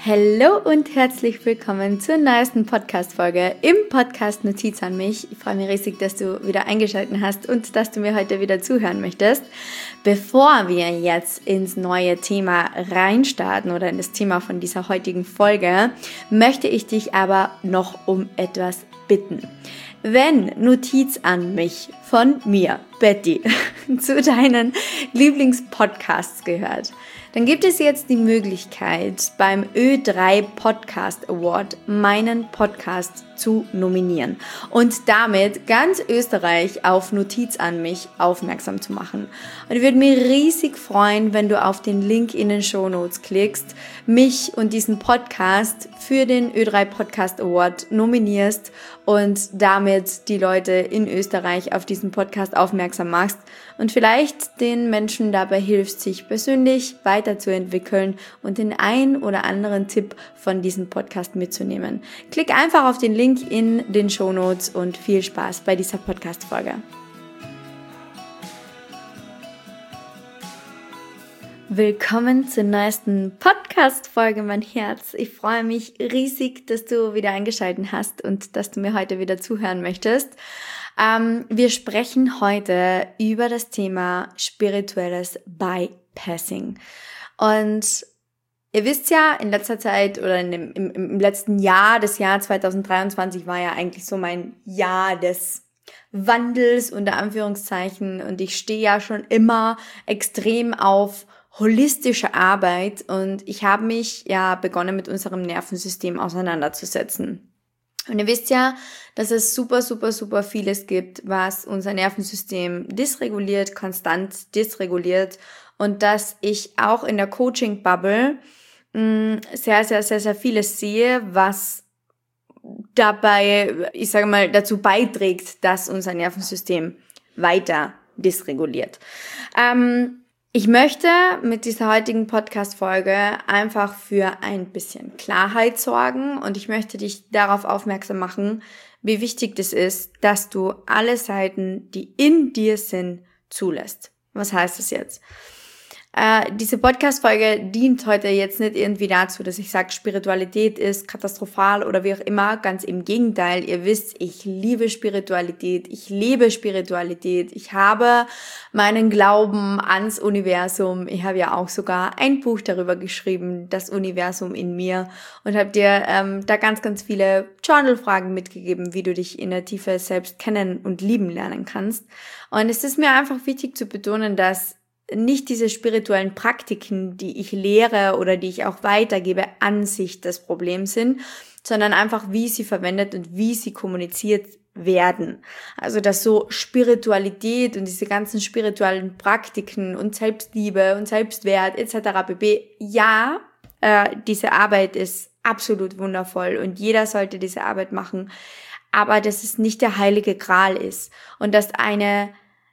Hallo und herzlich willkommen zur neuesten Podcast-Folge im Podcast Notiz an mich. Ich freue mich riesig, dass du wieder eingeschaltet hast und dass du mir heute wieder zuhören möchtest. Bevor wir jetzt ins neue Thema reinstarten oder in das Thema von dieser heutigen Folge, möchte ich dich aber noch um etwas bitten. Wenn Notiz an mich von mir, Betty, zu deinen Lieblingspodcasts gehört, dann gibt es jetzt die Möglichkeit, beim Ö3 Podcast Award meinen Podcast zu nominieren und damit ganz Österreich auf Notiz an mich aufmerksam zu machen. Und ich würde mich riesig freuen, wenn du auf den Link in den Shownotes klickst, mich und diesen Podcast für den Ö3 Podcast Award nominierst und damit die Leute in Österreich auf diesen Podcast aufmerksam machst und vielleicht den Menschen dabei hilfst, sich persönlich weiterzuentwickeln und den ein oder anderen Tipp von diesem Podcast mitzunehmen. Klick einfach auf den Link in den Shownotes und viel Spaß bei dieser Podcast-Folge. Willkommen zur neuesten Podcast-Folge, mein Herz. Ich freue mich riesig, dass du wieder eingeschaltet hast und dass du mir heute wieder zuhören möchtest. Wir sprechen heute über das Thema spirituelles Bypassing. Und ihr wisst ja, in letzter Zeit oder im letzten Jahr, das Jahr 2023 war ja eigentlich so mein Jahr des Wandels unter Anführungszeichen und ich stehe ja schon immer extrem auf holistische Arbeit und ich habe mich ja begonnen mit unserem Nervensystem auseinanderzusetzen. Und ihr wisst ja, dass es super vieles gibt, was unser Nervensystem dysreguliert, konstant dysreguliert und dass ich auch in der Coaching-Bubble sehr vieles sehe, was dabei, ich sage mal, dazu beiträgt, dass unser Nervensystem weiter dysreguliert. Ich möchte mit dieser heutigen Podcast-Folge einfach für ein bisschen Klarheit sorgen und ich möchte dich darauf aufmerksam machen, wie wichtig es ist, dass du alle Seiten, die in dir sind, zulässt. Was heißt das jetzt? Diese Podcast-Folge dient heute jetzt nicht irgendwie dazu, dass ich sage, Spiritualität ist katastrophal oder wie auch immer. Ganz im Gegenteil. Ihr wisst, ich liebe Spiritualität. Ich lebe Spiritualität. Ich habe meinen Glauben ans Universum. Ich habe ja auch sogar ein Buch darüber geschrieben, das Universum in mir. Und habe dir da ganz viele Journal-Fragen mitgegeben, wie du dich in der Tiefe selbst kennen und lieben lernen kannst. Und es ist mir einfach wichtig zu betonen, dass nicht diese spirituellen Praktiken, die ich lehre oder die ich auch weitergebe, an sich das Problem sind, sondern einfach, wie sie verwendet und wie sie kommuniziert werden. Also, dass so Spiritualität und diese ganzen spirituellen Praktiken und Selbstliebe und Selbstwert etc. pp. Ja, diese Arbeit ist absolut wundervoll und jeder sollte diese Arbeit machen, aber dass es nicht der heilige Gral ist und dass eine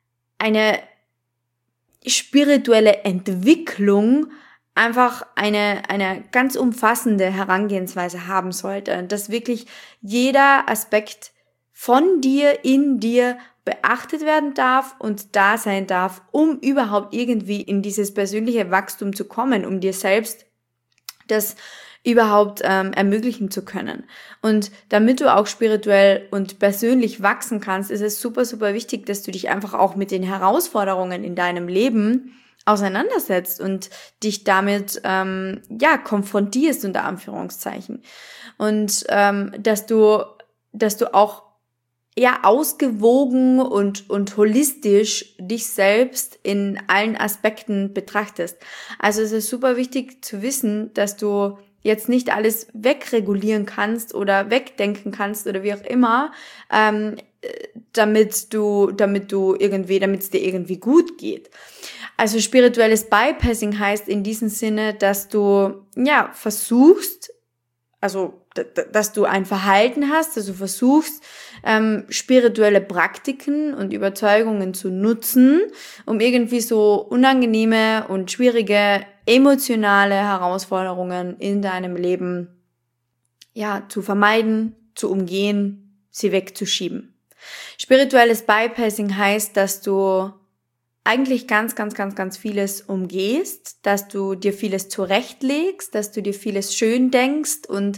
spirituelle Entwicklung einfach eine ganz umfassende Herangehensweise haben sollte, dass wirklich jeder Aspekt von dir, in dir beachtet werden darf und da sein darf, um überhaupt irgendwie in dieses persönliche Wachstum zu kommen, um dir selbst das überhaupt ermöglichen zu können. Und damit du auch spirituell und persönlich wachsen kannst, ist es super wichtig, dass du dich einfach auch mit den Herausforderungen in deinem Leben auseinandersetzt und dich damit konfrontierst unter Anführungszeichen. Und dass du auch ausgewogen und holistisch dich selbst in allen Aspekten betrachtest. Also es ist super wichtig zu wissen, dass du jetzt nicht alles wegregulieren kannst oder wegdenken kannst oder wie auch immer, damit es dir irgendwie gut geht. Also spirituelles Bypassing heißt in diesem Sinne, dass du versuchst, also dass du ein Verhalten hast, dass du versuchst, spirituelle Praktiken und Überzeugungen zu nutzen, um irgendwie so unangenehme und schwierige emotionale Herausforderungen in deinem Leben zu vermeiden, zu umgehen, sie wegzuschieben. Spirituelles Bypassing heißt, dass du eigentlich ganz, ganz, ganz, ganz vieles umgehst, dass du dir vieles zurechtlegst, dass du dir vieles schön denkst und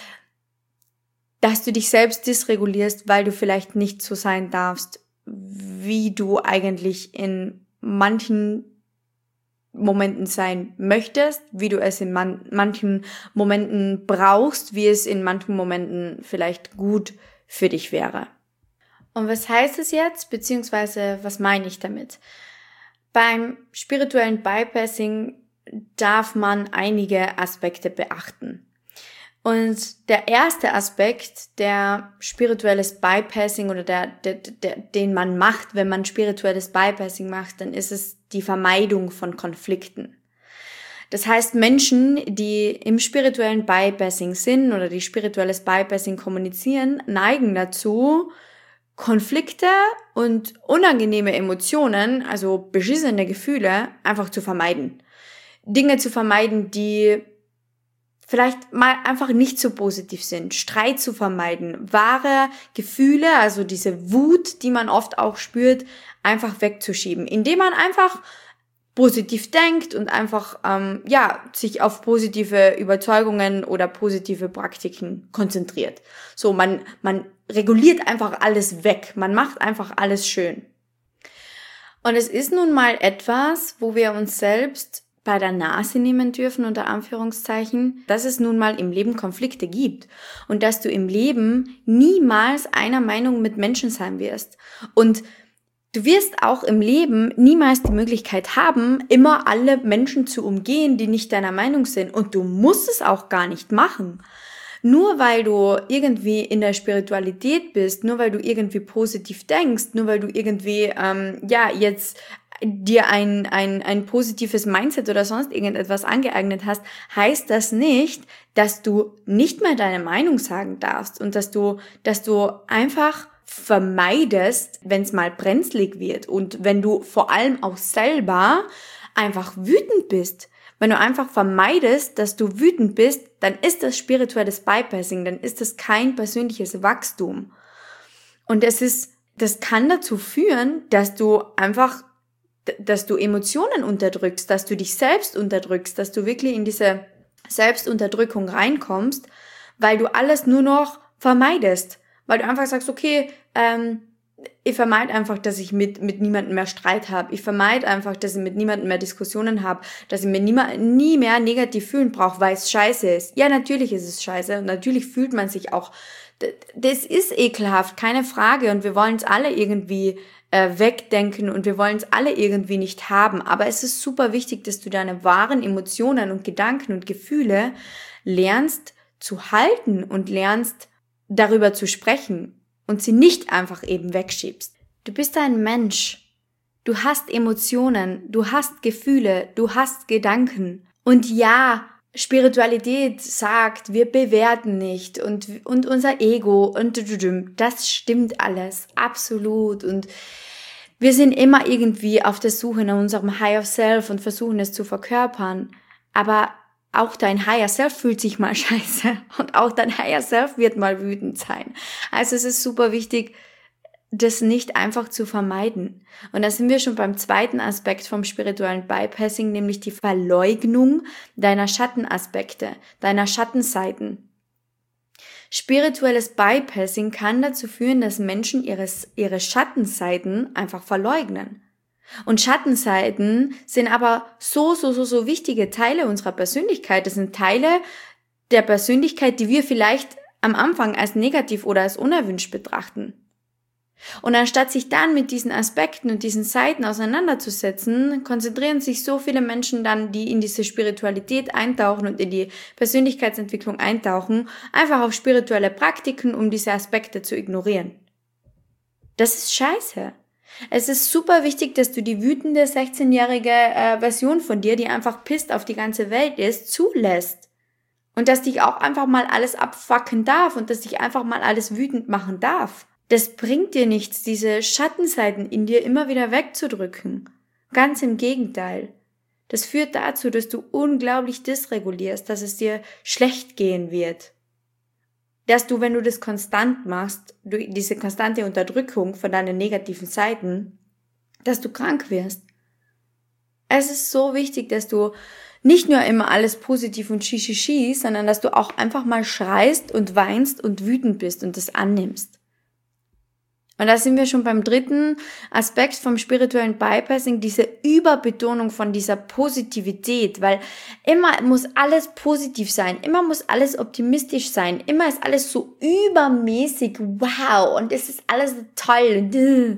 dass du dich selbst dysregulierst, weil du vielleicht nicht so sein darfst, wie du eigentlich in manchen Momenten sein möchtest, wie du es in manchen Momenten brauchst, wie es in manchen Momenten vielleicht gut für dich wäre. Und was heißt es jetzt, beziehungsweise was meine ich damit? Beim spirituellen Bypassing darf man einige Aspekte beachten. Und der erste Aspekt, der spirituelles Bypassing oder den man macht, wenn man spirituelles Bypassing macht, dann ist es die Vermeidung von Konflikten. Das heißt, Menschen, die im spirituellen Bypassing sind oder die spirituelles Bypassing kommunizieren, neigen dazu, Konflikte und unangenehme Emotionen, also beschissene Gefühle, einfach zu vermeiden. Dinge zu vermeiden, die vielleicht mal einfach nicht so positiv sind, Streit zu vermeiden, wahre Gefühle, also diese Wut, die man oft auch spürt, einfach wegzuschieben, indem man einfach positiv denkt und einfach sich auf positive Überzeugungen oder positive Praktiken konzentriert. So, man reguliert einfach alles weg, man macht einfach alles schön. Und es ist nun mal etwas, wo wir uns selbst bei der Nase nehmen dürfen, unter Anführungszeichen, dass es nun mal im Leben Konflikte gibt und dass du im Leben niemals einer Meinung mit Menschen sein wirst. Und du wirst auch im Leben niemals die Möglichkeit haben, immer alle Menschen zu umgehen, die nicht deiner Meinung sind. Und du musst es auch gar nicht machen. Nur weil du irgendwie in der Spiritualität bist, nur weil du irgendwie positiv denkst, nur weil du irgendwie jetzt dir ein positives Mindset oder sonst irgendetwas angeeignet hast, heißt das nicht, dass du nicht mehr deine Meinung sagen darfst und dass du einfach vermeidest, wenn es mal brenzlig wird und wenn du vor allem auch selber einfach wütend bist. Wenn du einfach vermeidest, dass du wütend bist, dann ist das spirituelles Bypassing, dann ist das kein persönliches Wachstum. Und das kann dazu führen, dass du Emotionen unterdrückst, dass du dich selbst unterdrückst, dass du wirklich in diese Selbstunterdrückung reinkommst, weil du alles nur noch vermeidest. Weil du einfach sagst, okay, ich vermeide einfach, dass ich mit niemandem mehr Streit habe. Ich vermeide einfach, dass ich mit niemandem mehr Diskussionen habe, dass ich mir nie mehr negativ fühlen brauche, weil es scheiße ist. Ja, natürlich ist es scheiße und natürlich fühlt man sich auch, das ist ekelhaft, keine Frage und wir wollen es alle irgendwie wegdenken und wir wollen es alle irgendwie nicht haben. Aber es ist super wichtig, dass du deine wahren Emotionen und Gedanken und Gefühle lernst zu halten und lernst darüber zu sprechen und sie nicht einfach eben wegschiebst. Du bist ein Mensch. Du hast Emotionen, du hast Gefühle, du hast Gedanken. Und ja, Spiritualität sagt, wir bewerten nicht und unser Ego und das stimmt alles, absolut. Und wir sind immer irgendwie auf der Suche nach unserem Higher Self und versuchen es zu verkörpern. Aber auch dein Higher Self fühlt sich mal scheiße und auch dein Higher Self wird mal wütend sein. Also es ist super wichtig, das nicht einfach zu vermeiden. Und da sind wir schon beim zweiten Aspekt vom spirituellen Bypassing, nämlich die Verleugnung deiner Schattenaspekte, deiner Schattenseiten. Spirituelles Bypassing kann dazu führen, dass Menschen ihre Schattenseiten einfach verleugnen. Und Schattenseiten sind aber so wichtige Teile unserer Persönlichkeit. Das sind Teile der Persönlichkeit, die wir vielleicht am Anfang als negativ oder als unerwünscht betrachten. Und anstatt sich dann mit diesen Aspekten und diesen Seiten auseinanderzusetzen, konzentrieren sich so viele Menschen dann, die in diese Spiritualität eintauchen und in die Persönlichkeitsentwicklung eintauchen, einfach auf spirituelle Praktiken, um diese Aspekte zu ignorieren. Das ist scheiße. Es ist super wichtig, dass du die wütende 16-jährige Version von dir, die einfach pisst auf die ganze Welt ist, zulässt. Und dass dich auch einfach mal alles abfucken darf und dass dich einfach mal alles wütend machen darf. Das bringt dir nichts, diese Schattenseiten in dir immer wieder wegzudrücken. Ganz im Gegenteil. Das führt dazu, dass du unglaublich dysregulierst, dass es dir schlecht gehen wird. Dass du, wenn du das konstant machst, diese konstante Unterdrückung von deinen negativen Seiten, dass du krank wirst. Es ist so wichtig, dass du nicht nur immer alles positiv und schi, sondern dass du auch einfach mal schreist und weinst und wütend bist und das annimmst. Und da sind wir schon beim dritten Aspekt vom spirituellen Bypassing, diese Überbetonung von dieser Positivität, weil immer muss alles positiv sein, immer muss alles optimistisch sein, immer ist alles so übermäßig, wow, und es ist alles so toll.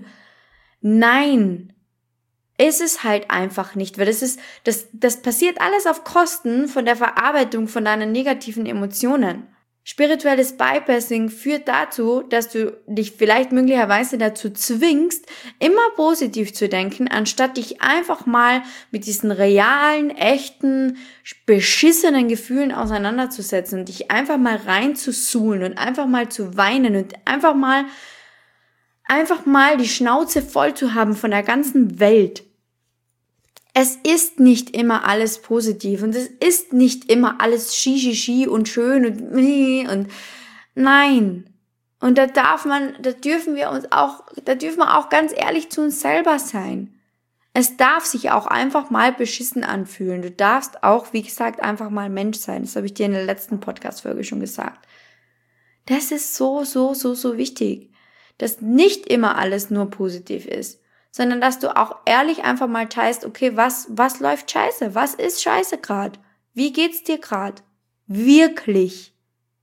Nein, ist es halt einfach nicht, weil das passiert alles auf Kosten von der Verarbeitung von deinen negativen Emotionen. Spirituelles Bypassing führt dazu, dass du dich vielleicht möglicherweise dazu zwingst, immer positiv zu denken, anstatt dich einfach mal mit diesen realen, echten, beschissenen Gefühlen auseinanderzusetzen und dich einfach mal reinzusuhlen und einfach mal zu weinen und einfach mal die Schnauze voll zu haben von der ganzen Welt. Es ist nicht immer alles positiv und es ist nicht immer alles schi und schön und nein. Und da dürfen wir auch ganz ehrlich zu uns selber sein. Es darf sich auch einfach mal beschissen anfühlen. Du darfst auch, wie gesagt, einfach mal Mensch sein. Das habe ich dir in der letzten Podcast-Folge schon gesagt. Das ist so wichtig, dass nicht immer alles nur positiv ist, sondern dass du auch ehrlich einfach mal teilst, okay, was läuft scheiße? Was ist scheiße gerade? Wie geht's dir gerade? Wirklich.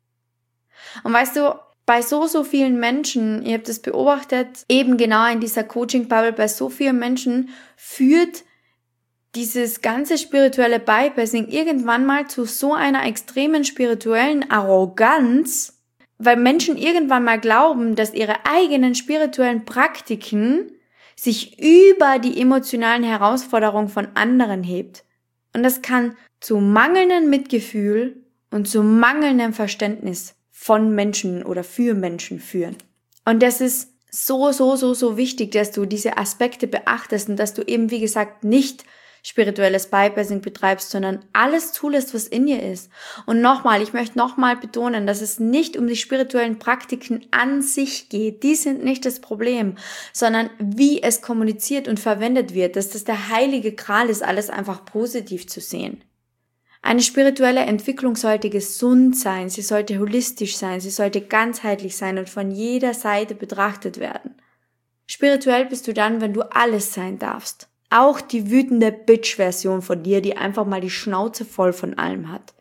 Und weißt du, bei so vielen Menschen, ihr habt es beobachtet, eben genau in dieser Coaching-Bubble, bei so vielen Menschen führt dieses ganze spirituelle Bypassing irgendwann mal zu so einer extremen spirituellen Arroganz, weil Menschen irgendwann mal glauben, dass ihre eigenen spirituellen Praktiken sich über die emotionalen Herausforderungen von anderen hebt. Und das kann zu mangelndem Mitgefühl und zu mangelndem Verständnis von Menschen oder für Menschen führen. Und das ist so wichtig, dass du diese Aspekte beachtest und dass du eben, wie gesagt, nicht spirituelles Bypassing betreibst, sondern alles zulässt, was in dir ist. Und ich möchte nochmal betonen, dass es nicht um die spirituellen Praktiken an sich geht. Die sind nicht das Problem, sondern wie es kommuniziert und verwendet wird, dass das der heilige Gral ist, alles einfach positiv zu sehen. Eine spirituelle Entwicklung sollte gesund sein, sie sollte holistisch sein, sie sollte ganzheitlich sein und von jeder Seite betrachtet werden. Spirituell bist du dann, wenn du alles sein darfst. Auch die wütende Bitch-Version von dir, die einfach mal die Schnauze voll von allem hat.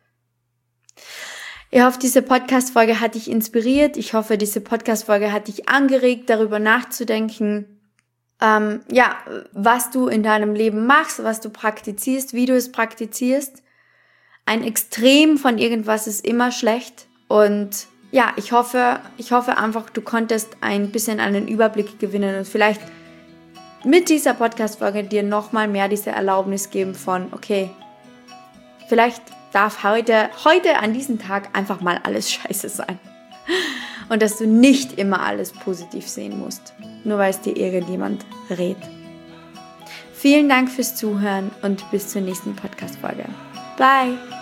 Ich hoffe, diese Podcast-Folge hat dich inspiriert. Ich hoffe, diese Podcast-Folge hat dich angeregt, darüber nachzudenken, was du in deinem Leben machst, was du praktizierst, wie du es praktizierst. Ein Extrem von irgendwas ist immer schlecht. Und ja, ich hoffe einfach, du konntest ein bisschen einen Überblick gewinnen und vielleicht mit dieser Podcast-Folge dir nochmal mehr diese Erlaubnis geben von, okay, vielleicht darf heute an diesem Tag einfach mal alles scheiße sein. Und dass du nicht immer alles positiv sehen musst, nur weil es dir irgendjemand rät. Vielen Dank fürs Zuhören und bis zur nächsten Podcast-Folge. Bye!